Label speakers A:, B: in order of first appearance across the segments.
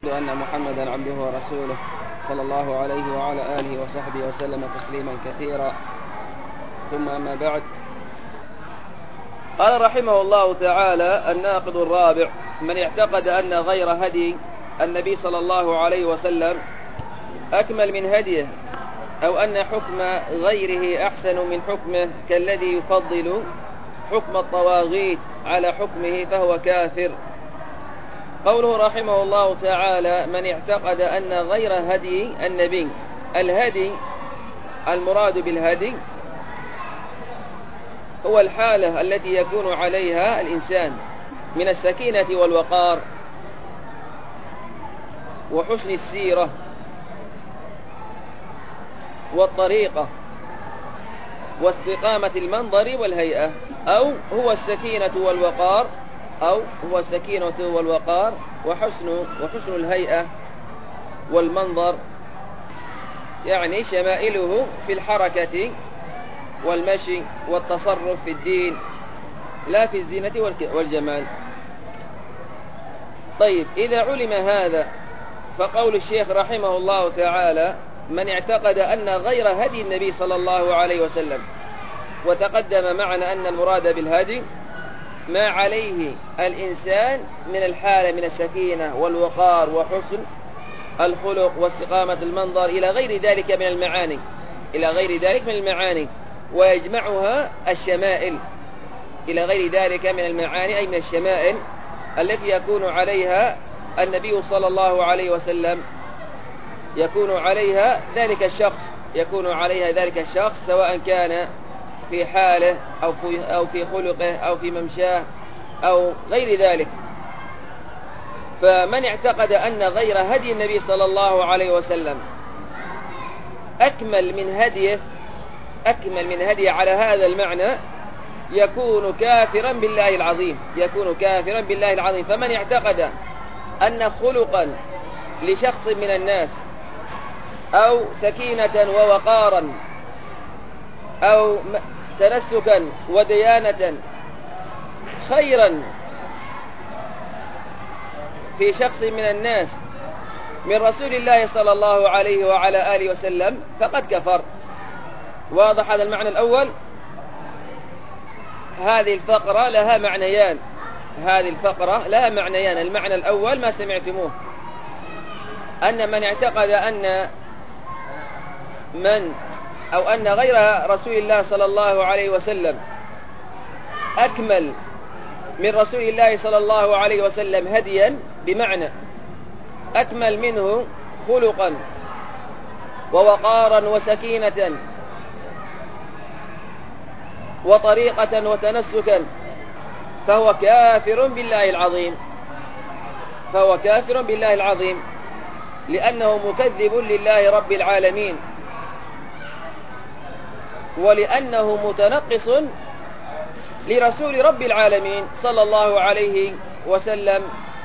A: أن محمدا عبده ورسوله صلى الله عليه وعلى آله وصحبه وسلم تسليما كثيرا. ثم أما بعد، قال رحمه الله تعالى: الناقض الرابع: من اعتقد أن غير هدي النبي صلى الله عليه وسلم أكمل من هديه، أو أن حكم غيره أحسن من حكمه، كالذي يفضل حكم الطواغيت على حكمه، فهو كافر. قوله رحمه الله تعالى: من اعتقد أن غير هدي النبي. الهدي، المراد بالهدي هو الحالة التي يكون عليها الإنسان من السكينة والوقار وحسن السيرة والطريقة واستقامة المنظر والهيئة، أو هو السكينة والوقار وحسن الهيئة والمنظر، يعني شمائله في الحركة والمشي والتصرف في الدين، لا في الزينة والجمال. طيب، إذا علم هذا، فقول الشيخ رحمه الله تعالى: من اعتقد أن غير هدي النبي صلى الله عليه وسلم. وتقدم معنا أن المراد بالهدي ما عليه الإنسان من الحالة من السكينة والوقار وحسن الخلق واستقامة المنظر إلى غير ذلك من المعاني، ويجمعها الشمائل إلى غير ذلك من المعاني، أي من الشمائل التي يكون عليها النبي صلى الله عليه وسلم، يكون عليها ذلك الشخص سواء كان في حاله أو في خلقه أو في ممشاه أو غير ذلك. فمن اعتقد أن غير هدي النبي صلى الله عليه وسلم أكمل من هديه على هذا المعنى، يكون كافرا بالله العظيم. فمن اعتقد أن خلقا لشخص من الناس أو سكينة ووقارا أو تنسكا وديانة خيرا في شخص من الناس من رسول الله صلى الله عليه وعلى آله وسلم، فقد كفر. واضح هذا المعنى الأول؟ هذه الفقرة لها معنيان. المعنى الأول ما سمعتموه، أن من اعتقد أن غير رسول الله صلى الله عليه وسلم أكمل من رسول الله صلى الله عليه وسلم هديا، بمعنى أكمل منه خلقا ووقارا وسكينة وطريقة وتنسكا، فهو كافر بالله العظيم، لأنه مكذب لله رب العالمين، ولأنه متنقص لرسول رب العالمين صلى الله عليه وسلم.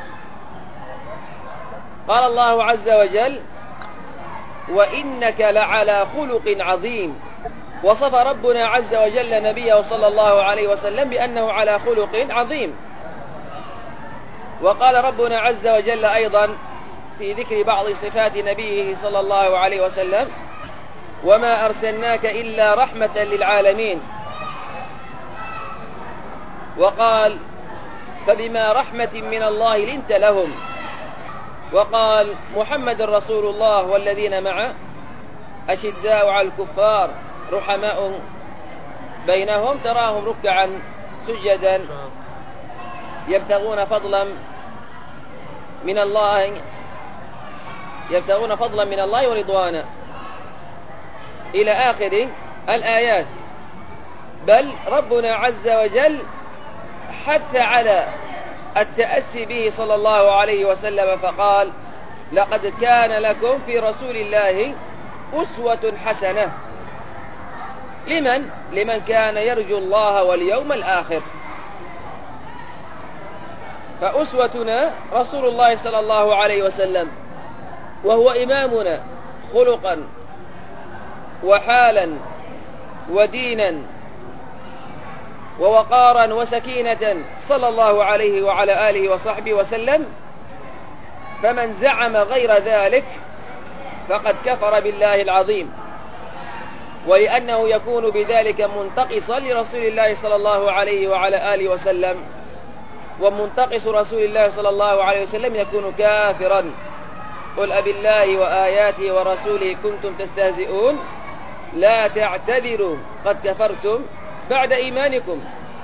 A: قال الله عز وجل: وإنك لعلى خلق عظيم. وصف ربنا عز وجل نبيه صلى الله عليه وسلم بأنه على خلق عظيم. وقال ربنا عز وجل أيضا في ذكر بعض صفات نبيه صلى الله عليه وسلم: وما أرسلناك إلا رحمة للعالمين. وقال: فبما رحمة من الله لنت لهم. وقال: محمد رسول الله والذين معه أشداء على الكفار رحماء بينهم، تراهم ركعا سجدا يبتغون فضلا من الله ورضوانا، إلى آخر الآيات. بل ربنا عز وجل حث على التأسي به صلى الله عليه وسلم، فقال: لقد كان لكم في رسول الله أسوة حسنة لمن كان يرجو الله واليوم الآخر. فأسوتنا رسول الله صلى الله عليه وسلم، وهو إمامنا خلقا وحالا ودينا ووقارا وسكينة صلى الله عليه وعلى آله وصحبه وسلم. فمن زعم غير ذلك فقد كفر بالله العظيم، ولأنه يكون بذلك منتقصا لرسول الله صلى الله عليه وعلى آله وسلم، ومنتقص رسول الله صلى الله عليه وسلم يكون كافرا. قل أبالله وآياته ورسوله كنتم تستهزئون لا تعتذروا قد كفرتم بعد إيمانكم.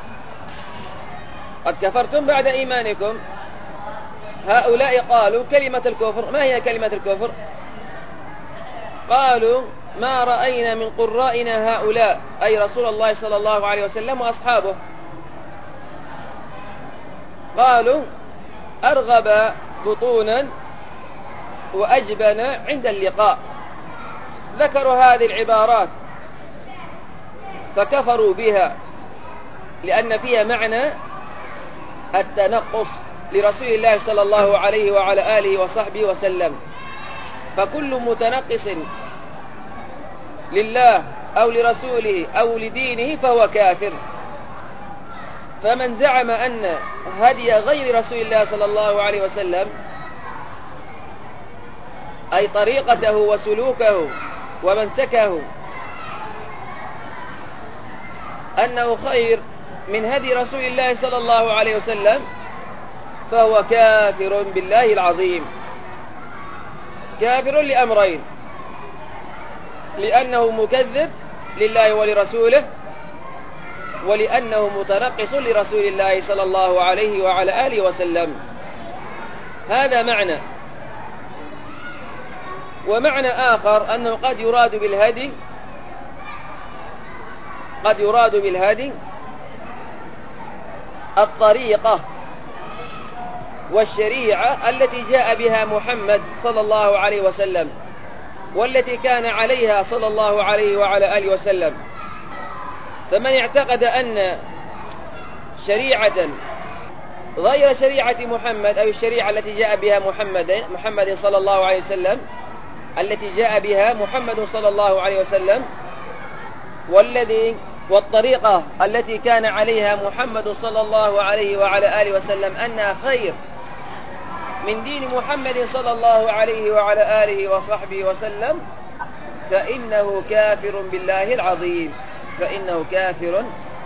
A: قد كفرتم بعد إيمانكم. هؤلاء قالوا كلمة الكفر. ما هي كلمة الكفر؟ قالوا ما رأينا من قرائنا هؤلاء، أي رسول الله صلى الله عليه وسلم وأصحابه، قالوا أرغب بطونا وأجبن عند اللقاء. ذكروا هذه العبارات فكفروا بها، لأن فيها معنى التنقص لرسول الله صلى الله عليه وعلى آله وصحبه وسلم. فكل متنقص لله أو لرسوله أو لدينه فهو كافر. فمن زعم أن هدي غير رسول الله صلى الله عليه وسلم، أي طريقته وسلوكه ومنسكه، أنه خير من هدي رسول الله صلى الله عليه وسلم، فهو كافر بالله العظيم. كافر لأمرين: لأنه مكذب لله ولرسوله، ولأنه متنقص لرسول الله صلى الله عليه وعلى آله وسلم. هذا معنى. ومعنى آخر أنه قد يراد بالهدي الطريقة والشريعة التي جاء بها محمد صلى الله عليه وسلم، والتي كان عليها صلى الله عليه وعلى آله وسلم. فمن اعتقد أن شريعة غير شريعة محمد، أو الشريعة التي جاء بها محمد صلى الله عليه وسلم، التي جاء بها محمد صلى الله عليه وسلم، والطريقة التي كان عليها محمد صلى الله عليه وعلى آله وسلم أنها خير من دين محمد صلى الله عليه وعلى آله وصحبه وسلم، فإنه كافر بالله العظيم. فإنه كافر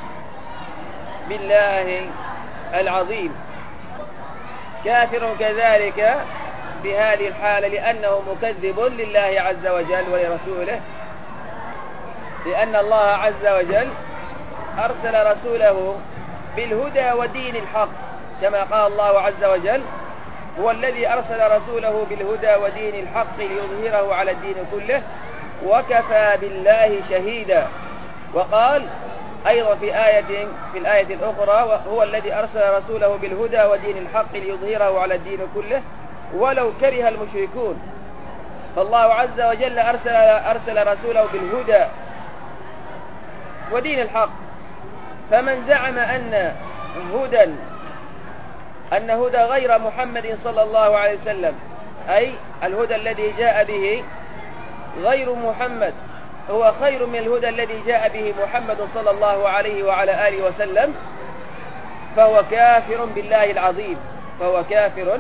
A: بالله العظيم. كافر كذلك بهذه الحالة لأنه مكذب لله عز وجل ولرسوله، لأن الله عز وجل أرسل رسوله بالهدى ودين الحق، كما قال الله عز وجل: هو الذي أرسل رسوله بالهدى ودين الحق ليظهره على الدين كله وكفى بالله شهيدا. وقال أيضا في الآية الأخرى: هو الذي أرسل رسوله بالهدى ودين الحق ليظهره على الدين كله ولو كره المشركون. فالله عز وجل أرسل رسوله بالهدى ودين الحق. فمن زعم أن هدى غير محمد صلى الله عليه وسلم، أي الهدى الذي جاء به غير محمد هو خير من الهدى الذي جاء به محمد صلى الله عليه وعلى آله وسلم، فهو كافر بالله العظيم. فهو كافر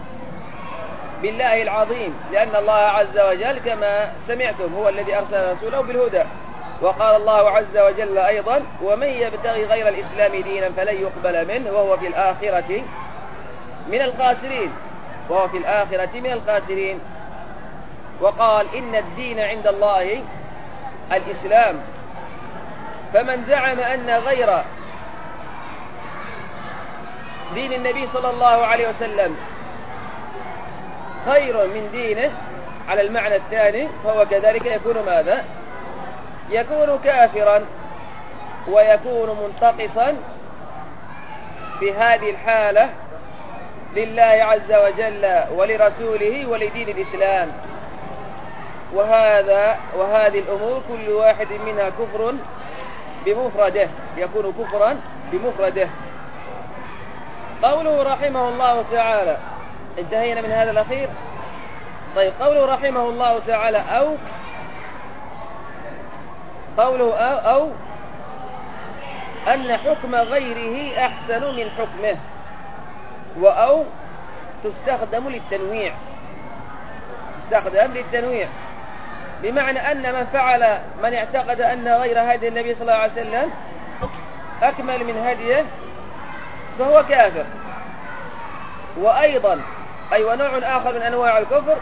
A: بالله العظيم، لأن الله عز وجل كما سمعتم هو الذي أرسل رسوله بالهدى. وقال الله عز وجل أيضا: ومن يبتغي غير الإسلام دينا فلن يقبل منه وهو في الآخرة من الخاسرين. وقال: إن الدين عند الله الإسلام. فمن زعم أن غير دين النبي صلى الله عليه وسلم خير من دينه على المعنى الثاني، فهو كذلك يكون ماذا؟ يكون كافرا ويكون منتقصا في هذه الحالة لله عز وجل ولرسوله ولدين الإسلام. وهذه الأمور كل واحد منها كفر بمفرده، يكون كفرا بمفرده. قوله رحمه الله تعالى، انتهينا من هذا الأخير. طيب، قوله رحمه الله تعالى أو أن حكم غيره أحسن من حكمه، وأو تستخدم للتنويع، بمعنى أن من اعتقد أن غير هدي النبي صلى الله عليه وسلم أكمل من هديه فهو كافر. وأيضا ونوع آخر من أنواع الكفر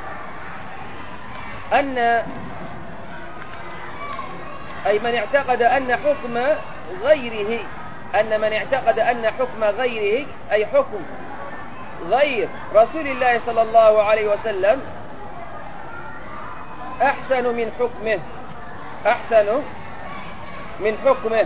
A: من اعتقد أن حكم غيره أي حكم غير رسول الله صلى الله عليه وسلم أحسن من حكمه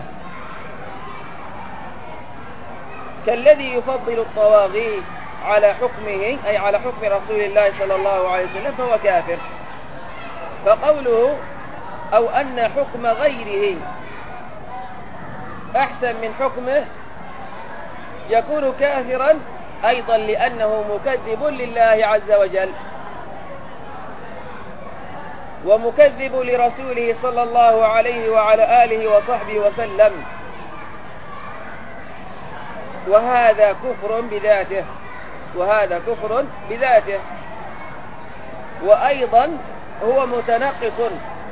A: كالذي يفضل الطواغيت على حكمه أي على حكم رسول الله صلى الله عليه وسلم فهو كافر. فقوله أو أن حكم غيره أحسن من حكمه يكون كافرا أيضا لأنه مكذب لله عز وجل ومكذب لرسوله صلى الله عليه وعلى آله وصحبه وسلم، وهذا كفر بذاته، وأيضا هو متنقص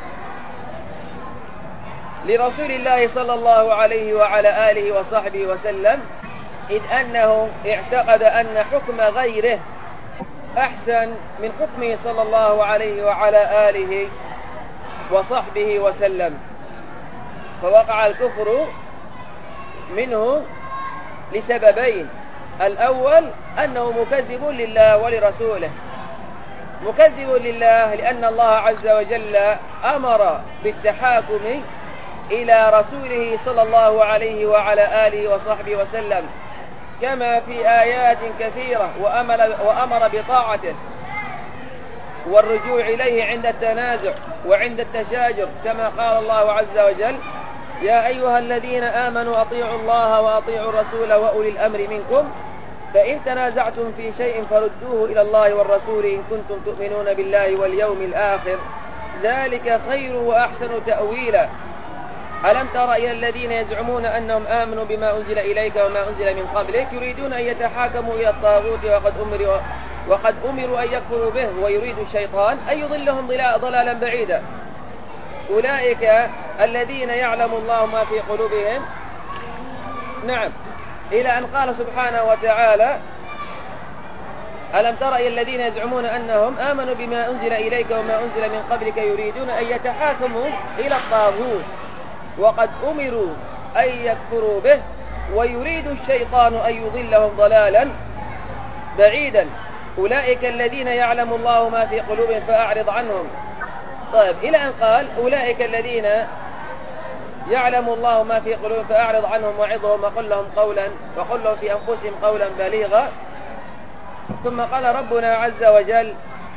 A: لرسول الله صلى الله عليه وعلى آله وصحبه وسلم، إذ أنه اعتقد أن حكم غيره أحسن من حكمه صلى الله عليه وعلى آله وصحبه وسلم، فوقع الكفر منه لسببين: الأول أنه مكذب لله ولرسوله، مكذب لله لأن الله عز وجل أمر بالتحاكم إلى رسوله صلى الله عليه وعلى آله وصحبه وسلم كما في آيات كثيرة، وأمر بطاعته والرجوع إليه عند التنازع وعند التشاجر، كما قال الله عز وجل: يا أيها الذين آمنوا أطيعوا الله وأطيعوا الرسول وأولي الأمر منكم فإن تنازعتم في شيء فردوه إلى الله والرسول إن كنتم تؤمنون بالله واليوم الآخر ذلك خير وأحسن تأويلا. ألم تر إلى الذين يزعمون أنهم آمنوا بما أنزل إليك وما أنزل من قبلك يريدون أن يتحاكموا إلى الطاغوت وقد أمروا أن يكفروا به ويريد الشيطان أن يضلهم ضلالا بعيدا. أولئك الذين يعلم الله ما في قلوبهم. نعم، إلى أن قال سبحانه وتعالى: ألم تر إلى الذين يزعمون أنهم آمنوا بما أنزل إليك وما أنزل من قبلك يريدون أن يتحاكموا إلى الطاغوت وقد أمروا أن يكفروا به ويريد الشيطان أن يضلهم ضلالا بعيدا. أولئك الذين يعلم الله ما في قلوبهم فأعرض عنهم. طيب، إلى أن قال: أولئك الذين يعلم الله ما في قلوبهم فأعرض عنهم وعظهم وقل لهم في أنفسهم قولا بليغا. ثم قال ربنا عز وجل: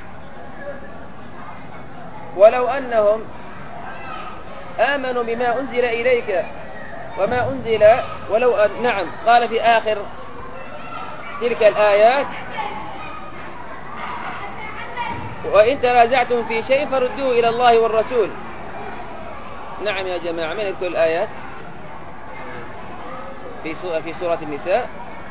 A: ولو أنهم آمنوا بما أنزل إليك وما أنزل نعم، قال في آخر تلك الآيات: وإن تنازعتم في شيء فردوه إلى الله والرسول. نعم يا جماعة، من يذكر الآيات في سورة النساء؟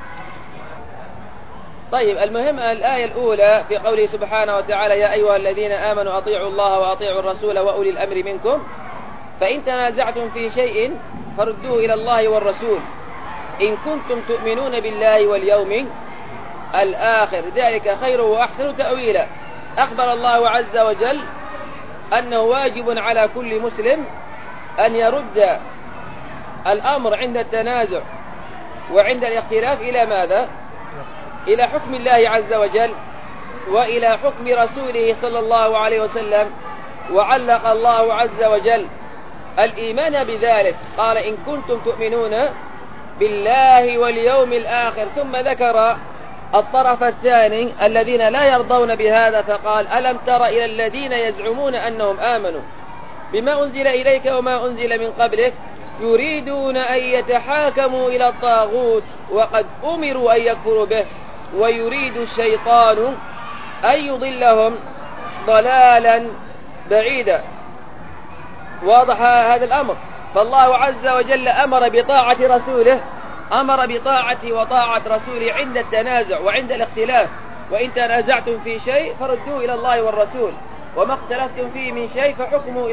A: طيب، المهم الآية الأولى في قوله سبحانه وتعالى: يا أيها الذين آمنوا أطيعوا الله وأطيعوا الرسول وأولي الأمر منكم فإن تنازعتم في شيء فردوه إلى الله والرسول إن كنتم تؤمنون بالله واليوم الآخر ذلك خير وأحسن تأويلا. أخبر الله عز وجل أنه واجب على كل مسلم أن يرد الأمر عند التنازع وعند الاختلاف إلى ماذا؟ إلى حكم الله عز وجل وإلى حكم رسوله صلى الله عليه وسلم. وعلق الله عز وجل الإيمان بذلك، قال: إن كنتم تؤمنون بالله واليوم الآخر، ثم ذكر الطرف الثاني الذين لا يرضون بهذا، فقال: ألم تر إلى الذين يزعمون أنهم آمنوا بما أنزل إليك وما أنزل من قبلك يريدون أن يتحاكموا إلى الطاغوت وقد أمروا أن يكفروا به ويريد الشيطان أن يضلهم ضلالا بعيدا. واضح هذا الأمر؟ فالله عز وجل أمر بطاعة رسوله، أمر بطاعته وطاعة رسوله عند التنازع وعند الاختلاف، وإن تنازعتم في شيء فردوه إلى الله والرسول وما اختلفتم فيه من شيء فحكمه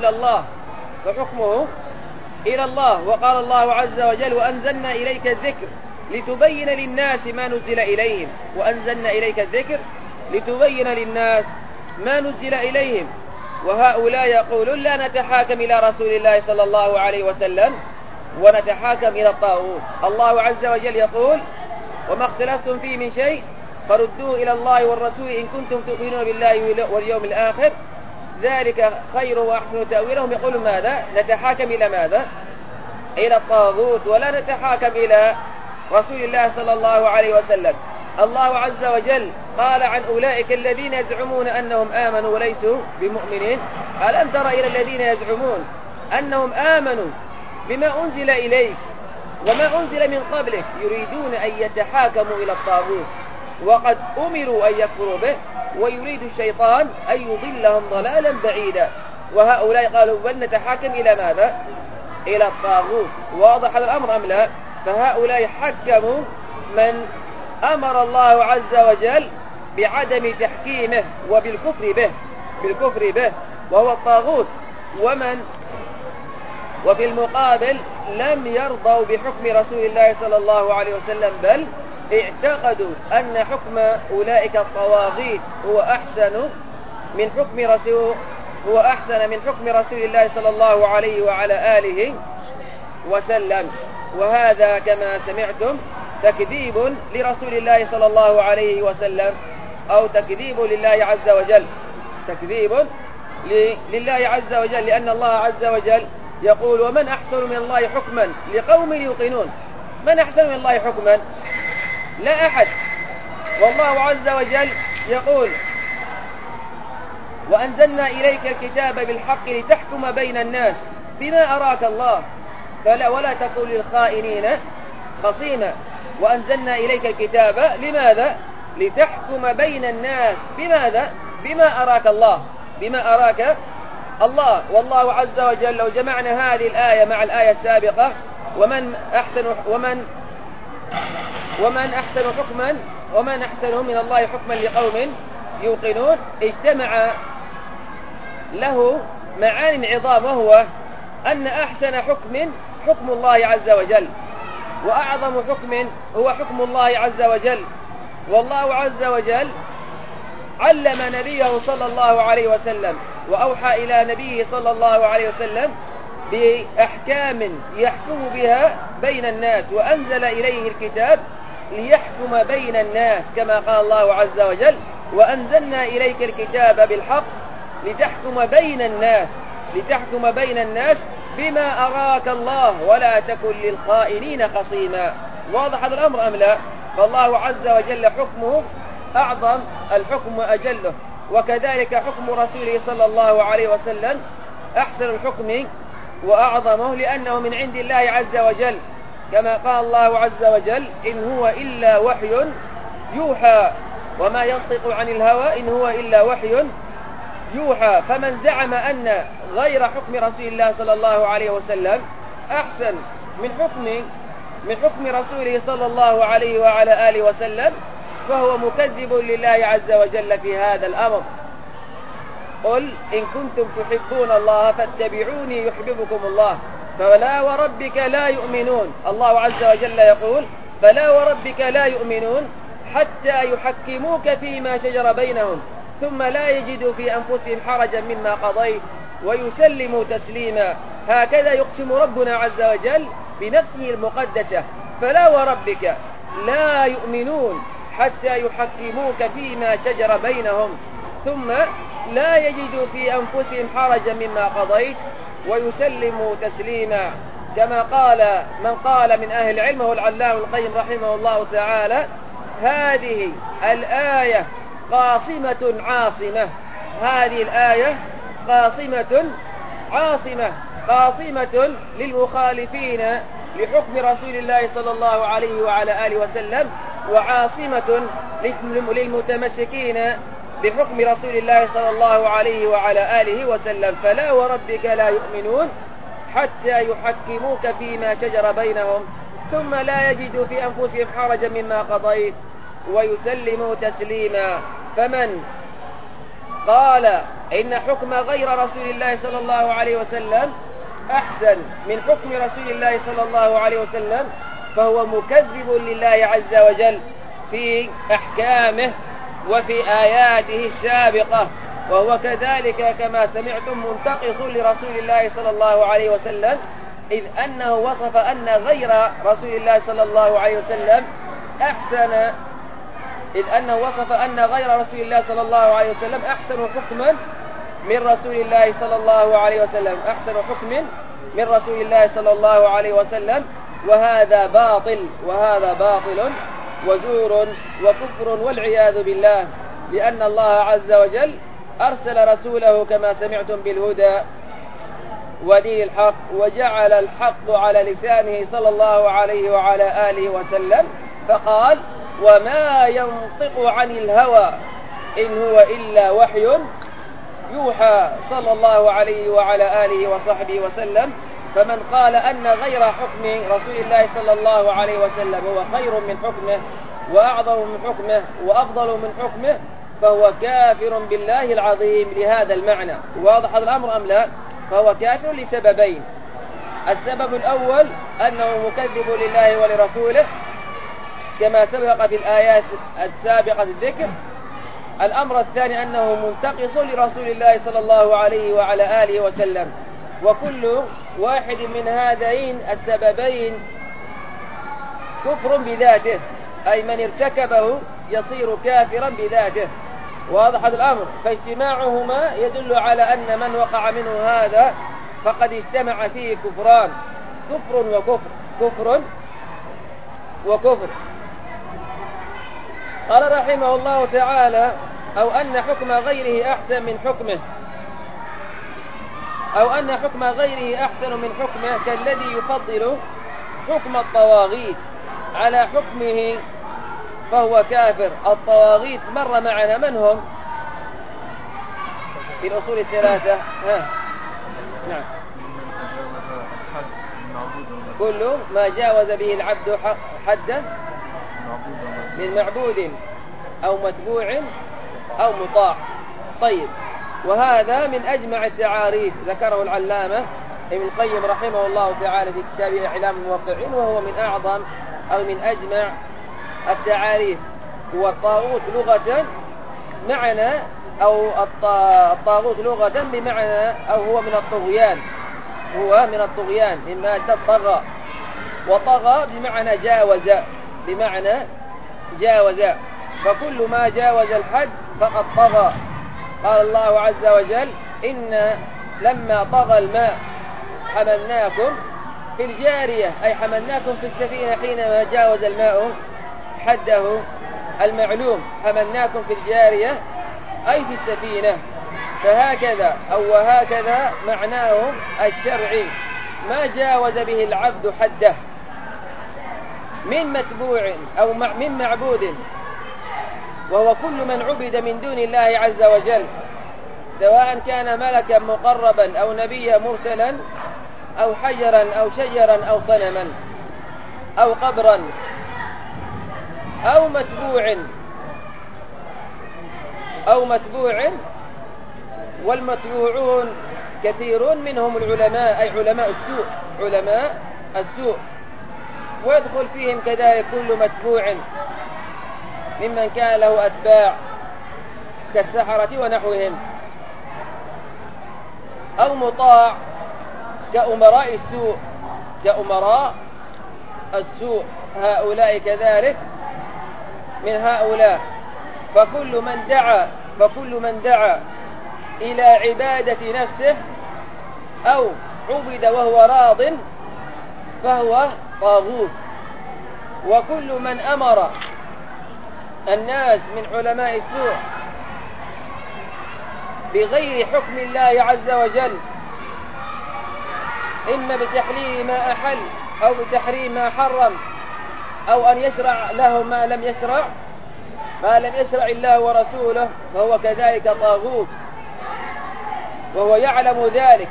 A: إلى الله. وقال الله عز وجل وأنزلنا إليك الذكر لتبين للناس ما نزل إليهم وهؤلاء يقولون لا نتحاكم إلى رسول الله صلى الله عليه وسلم ونتحاكم إلى الطاغوت. الله عز وجل يقول وما اختلفتم فيه من شيء فردوه إلى الله والرسول إن كنتم تؤمنون بالله واليوم الآخر ذلك خير وأحسن تأويلهم. يقولون ماذا؟ نتحاكم إلى ماذا؟ إلى الطاغوت ولا نتحاكم إلى رسول الله صلى الله عليه وسلم. الله عز وجل قال عن أولئك الذين يزعمون أنهم آمنوا وليسوا بمؤمنين ألم تر إلى الذين يزعمون أنهم آمنوا بما أنزل إليك وما أنزل من قبلك يريدون أن يتحاكموا إلى الطاغوت وقد أمروا أن يكفروا به ويريد الشيطان أن يضلهم ضلالا بعيدا. وهؤلاء قالوا بل نتحاكم إلى ماذا؟ إلى الطاغوت. واضح هذا الأمر أم لا؟ فهؤلاء حكموا من أمر الله عز وجل بعدم تحكيمه وبالكفر به وهو الطاغوت. وفي المقابل لم يرضوا بحكم رسول الله صلى الله عليه وسلم بل اعتقدوا أن حكم أولئك الطواغيت هو أحسن من حكم رسول الله صلى الله عليه وعلى آله وسلم. وهذا كما سمعتم تكذيب لرسول الله صلى الله عليه وسلم أو تكذيب لله عز وجل لأن الله عز وجل يقول ومن أحسن من الله حكما لقوم يوقنون. من أحسن من الله حكما؟ لا أحد. والله عز وجل يقول وأنزلنا إليك الكتاب بالحق لتحكم بين الناس بما أراك الله ولا تكن للخائنين خصيما. وأنزلنا إليك الكتاب لماذا؟ لتحكم بين الناس بماذا؟ بما أراك الله. والله عز وجل لو جمعنا هذه الآية مع الآية السابقة ومن أحسن من الله حكما لقوم يوقنون اجتمع له معان عظام وهو أن أحسن حكم الله عز وجل وأعظم حكم هو حكم الله عز وجل. والله عز وجل علم نبيه صلى الله عليه وسلم وأوحى إلى نبيه صلى الله عليه وسلم بأحكام يحكم بها بين الناس وأنزل إليه الكتاب ليحكم بين الناس كما قال الله عز وجل وأنزلنا إليك الكتاب بالحق لتحكم بين الناس بما أراك الله ولا تكن للخائنين خصيما. واضح هذا الأمر أم لا؟ فالله عز وجل حكمه أعظم الحكم وأجله وكذلك حكم رسوله صلى الله عليه وسلم أحسن الحكم وأعظمه لأنه من عند الله عز وجل كما قال الله عز وجل إن هو إلا وحي يوحى وما ينطق عن الهوى إن هو إلا وحي يوحى. فمن زعم أن غير حكم رسول الله صلى الله عليه وسلم أحسن من حكم رسوله صلى الله عليه وعلى آله وسلم فهو مكذب لله عز وجل في هذا الأمر. قل إن كنتم تحبون الله فاتبعوني يحببكم الله فلا وربك لا يؤمنون. الله عز وجل يقول فلا وربك لا يؤمنون حتى يحكموك فيما شجر بينهم ثم لا يجدوا في أنفسهم حرجا مما قضيت ويسلموا تسليما. هكذا يقسم ربنا عز وجل بنفسه المقدسة فلا وربك لا يؤمنون حتى يحكموك فيما شجر بينهم ثم لا يجدوا في أنفسهم حرجا مما قضيت ويسلموا تسليما. كما قال من قال من أهل العلم هو العلامة القيم رحمه الله تعالى هذه الآية قاصمة عاصمة. هذه الآية قاصمة للمخالفين لحكم رسول الله صلى الله عليه وعلى آله وسلم وعاصمة للمتمسكين بحكم رسول الله صلى الله عليه وعلى آله وسلم. فلا وربك لا يؤمنون حتى يحكموك فيما شجر بينهم ثم لا يجدوا في أنفسهم حرجا مما قضيت ويسلموا تسليما. فمن قال إن حكم غير رسول الله صلى الله عليه وسلم أحسن من حكم رسول الله صلى الله عليه وسلم فهو مكذب لله عز وجل في أحكامه وفي آياته السابقة، وهو كذلك كما سمعتم منتقص لرسول الله صلى الله عليه وسلم، إذ أنه وصف أن غير رسول الله صلى الله عليه وسلم أحسن أحسن حكما من رسول الله صلى الله عليه وسلم، أحسن حكم من رسول الله صلى الله عليه وسلم. وهذا باطل وزور وكفر والعياذ بالله، لأن الله عز وجل أرسل رسوله كما سمعتم بالهدى ودين الحق، وجعل الحق على لسانه صلى الله عليه وعلى آله وسلم، فقال: وما ينطق عن الهوى إن هو إلا وحي يوحى، صلى الله عليه وعلى آله وصحبه وسلم. فمن قال أن غير حكم رسول الله صلى الله عليه وسلم هو خير من حكمه وأعظم من حكمه وأفضل من حكمه فهو كافر بالله العظيم لهذا المعنى. واضح الأمر أم لا؟ فهو كافر لسببين: السبب الأول أنه مكذب لله ولرسوله كما سبق في الآيات السابقة الذكر. الأمر الثاني أنه منتقص لرسول الله صلى الله عليه وعلى آله وسلم. وكل واحد من هذين السببين كفر بذاته، أي من ارتكبه يصير كافرا بذاته. واضح الأمر؟ فاجتماعهما يدل على أن من وقع منه هذا فقد اجتمع فيه كفران: كفر وكفر. قال رحمه الله تعالى: أو أن حكم غيره أحسن من حكمه، أو أن حكم غيره أحسن من حكمه كالذي يفضل حكم الطواغيت على حكمه فهو كافر. الطواغيت مر معنا من هم في الأصول الثلاثة؟ نعم. كل ما جاوز به العبد حدا من معبود أو متبوع أو مطاع. طيب، وهذا من أجمع التعاريف ذكره العلامة ابن القيم رحمه الله تعالى في كتابه إعلام الموقعين، وهو من أعظم أو من أجمع التعاريف. والطاغوت لغة معنى، أو الطاغوت لغة بمعنى، أو هو من الطغيان، مما طغى، وطغى بمعنى جاوز، فكل ما جاوز الحد فقد طغى. قال الله عز وجل: إن لما طغى الماء حملناكم في الجارية، أي حملناكم في السفينة حينما جاوز الماء حده المعلوم، حملناكم في الجارية أي في السفينة. فهكذا وهكذا معناه الشرعي ما جاوز به العبد حده من متبوع أو من معبود، وهو كل من عبد من دون الله عز وجل، سواء كان ملكا مقربا أو نبيا مرسلا أو حجرا أو شجرا أو صنما أو قبرا أو متبوع. والمتبوعون كثيرون منهم العلماء، أي علماء السوء، ويدخل فيهم كذلك كل متبوع ممن كان له أتباع كالسحرة ونحوهم، أو مطاع كأمراء السوء، هؤلاء كذلك من هؤلاء. فكل من دعا إلى عبادة نفسه أو عبد وهو راض فهو طاغوت. وكل من أمر الناس من علماء السوء بغير حكم الله عز وجل، إما بتحليل ما أحل أو بتحريم ما حرم، أو أن يشرع له ما لم يشرع الله ورسوله، فهو كذلك طاغوت وهو يعلم ذلك.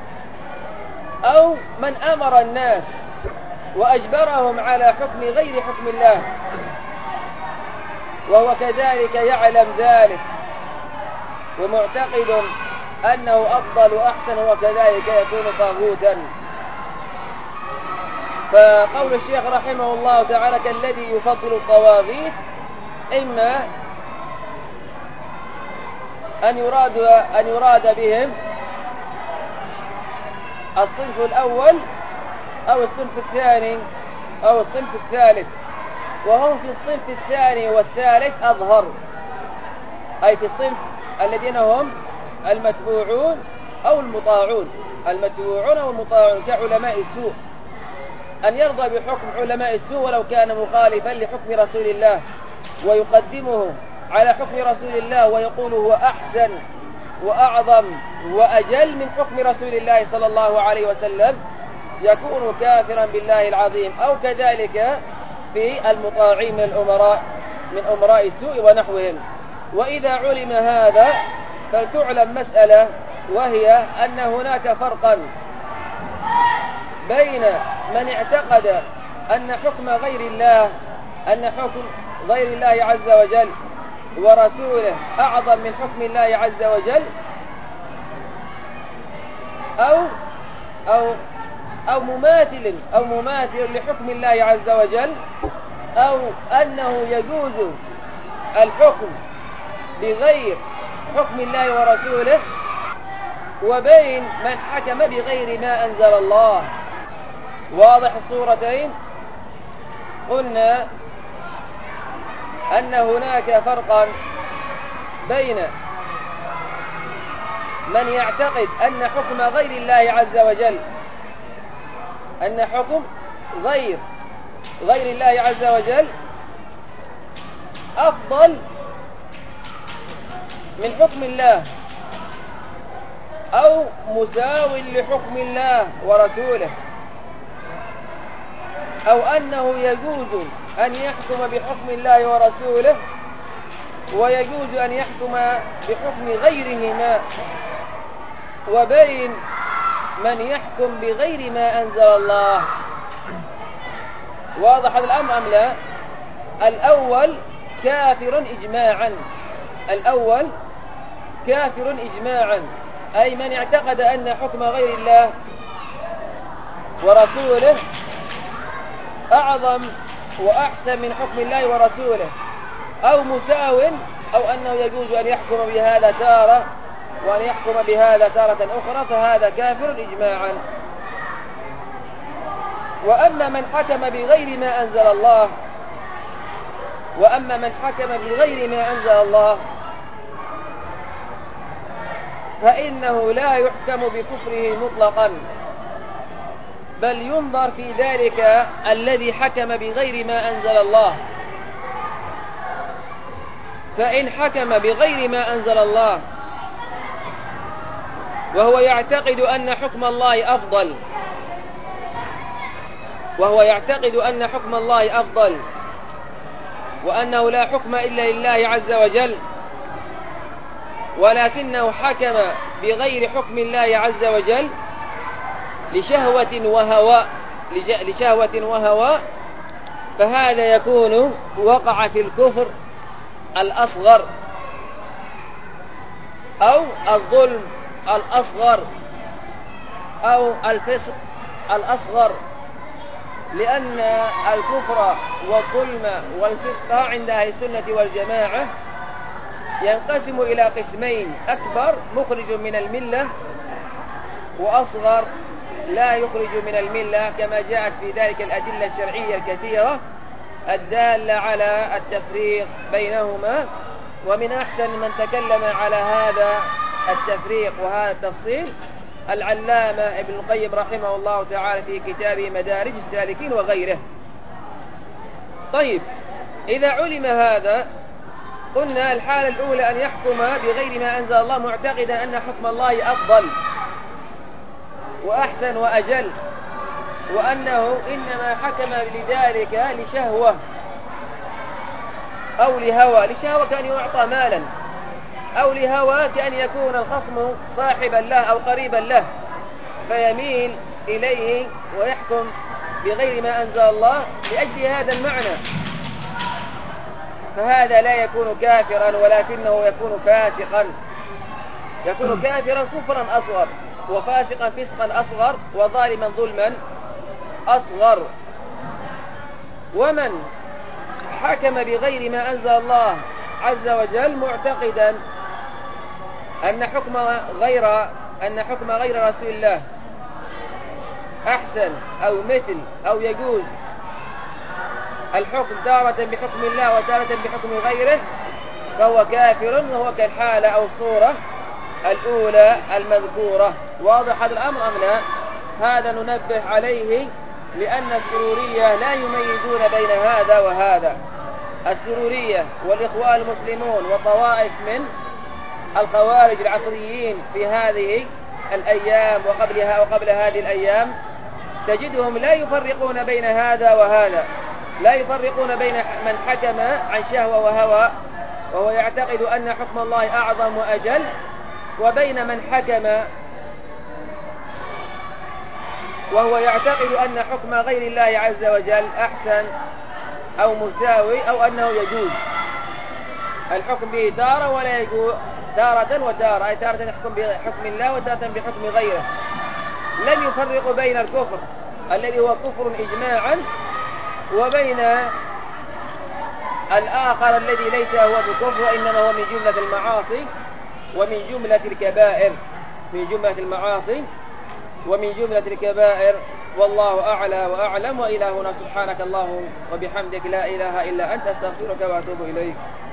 A: أو من أمر الناس وأجبرهم على حكم غير حكم الله، وهو كذلك يعلم ذلك ومعتقد أنه أفضل وأحسن، وكذلك يكون طاغوتا. فقول الشيخ رحمه الله تعالى كالذي يفضل الطواغيت، إما أن يراد بهم الصنف الأول أو الصنف الثاني أو الصنف الثالث، وهم في الصنف الثاني والثالث أظهر، أي في الصنف الذين هم المتبوعون أو المطاعون، المتبوعون أو المطاعون كعلماء السوء، أن يرضى بحكم علماء السوء ولو كان مخالفا لحكم رسول الله، ويقدمه على حكم رسول الله ويقول هو أحسن وأعظم وأجل من حكم رسول الله صلى الله عليه وسلم، يكون كافرا بالله العظيم. أو كذلك في المطاعين من أمراء السوء ونحوهم. وإذا علم هذا فلتعلم مسألة، وهي أن هناك فرقا بين من اعتقد أن حكم غير الله عز وجل ورسوله أعظم من حكم الله عز وجل، أو مماثل لحكم الله عز وجل، أو أنه يجوز الحكم بغير حكم الله ورسوله، وبين من حكم بغير ما أنزل الله. واضح الصورتين؟ قلنا أن هناك فرقا بين من يعتقد أن حكم غير الله عز وجل، أن حكم غير الله عز وجل أفضل من حكم الله، أو مساو لحكم الله ورسوله، أو أنه يجوز أن يحكم بحكم الله ورسوله ويجوز أن يحكم بحكم غيرهما، وبين من يحكم بغير ما أنزل الله. واضح الأمر أم لا؟ الأول كافر إجماعا، أي من اعتقد أن حكم غير الله ورسوله أعظم وأحسن من حكم الله ورسوله، أو مساو، أو أنه يجوز أن يحكم بهذا تارة وأن يحكم بهذا تارة أخرى، فهذا كافر إجماعا. وأما من حكم بغير ما أنزل الله فإنه لا يحكم بكفره مطلقا، بل ينظر في ذلك الذي حكم بغير ما أنزل الله. فإن حكم بغير ما أنزل الله وهو يعتقد أن حكم الله أفضل، وأنه لا حكم إلا لله عز وجل، ولكنه حكم بغير حكم الله عز وجل لشهوة وهوى، فهذا يكون وقع في الكفر الأصغر أو الظلم الأصغر أو الفسق الأصغر، لأن الكفر والظلم والفسق عند أهل السنة والجماعة ينقسم إلى قسمين: أكبر مخرج من الملة، وأصغر لا يخرج من الملة، كما جاءت في ذلك الأدلة الشرعية الكثيرة الدالة على التفريق بينهما. ومن أحسن من تكلم على هذا التفريق وهذا التفصيل العلامة ابن القيم رحمه الله تعالى في كتابه مدارج السالكين وغيره. طيب، إذا علم هذا قلنا الحالة الأولى أن يحكم بغير ما أنزل الله معتقدا أن حكم الله أفضل وأحسن وأجل، وأنه إنما حكم لذلك لشهوة أو لهوى. لشهوة كان يعطى مالا، أو لهوى كأن يكون الخصم صاحبا له أو قريبا له فيميل إليه ويحكم بغير ما أنزل الله لأجل هذا المعنى. فهذا لا يكون كافرا ولكنه يكون فاسقا، يكون كافرا كفرا أصغر، وفاسقا فسقا أصغر، وظالما ظلما أصغر. ومن حكم بغير ما أنزل الله عز وجل معتقدا أن حكم غير رسول الله أحسن أو مثل أو يجوز الحكم تارة بحكم الله وتارة بحكم غيره، فهو كافر، وهو كالحالة أو الصورة الأولى المذكورة. واضح هذا الأمر أم لا؟ هذا ننبه عليه لأن السرورية لا يميزون بين هذا وهذا. السرورية والإخوان المسلمون وطوائف من الخوارج العصريين في هذه الأيام وقبل هذه الأيام تجدهم لا يفرقون بين هذا وهذا، لا يفرقون بين من حكم عن شهوة وهوى وهو يعتقد أن حكم الله أعظم وأجل، وبين من حكم وهو يعتقد أن حكم غير الله عز وجل أحسن أو مساوي أو أنه يجوز الحكم به تارة ولا يجوز تارة وتارة، أي تارة يحكم بحكم الله وتارة بحكم غيره. لم يفرق بين الكفر الذي هو كفر إجماعا وبين الآخر الذي ليس هو بكفر وإنما هو من جملة المعاصي ومن جملة الكبائر، من جملة المعاصي ومن جملة الكبائر. والله أعلى وأعلم، وإلى هنا سبحانك اللهم وبحمدك لا إله إلا أنت، أستغفرك وأتوب إليك.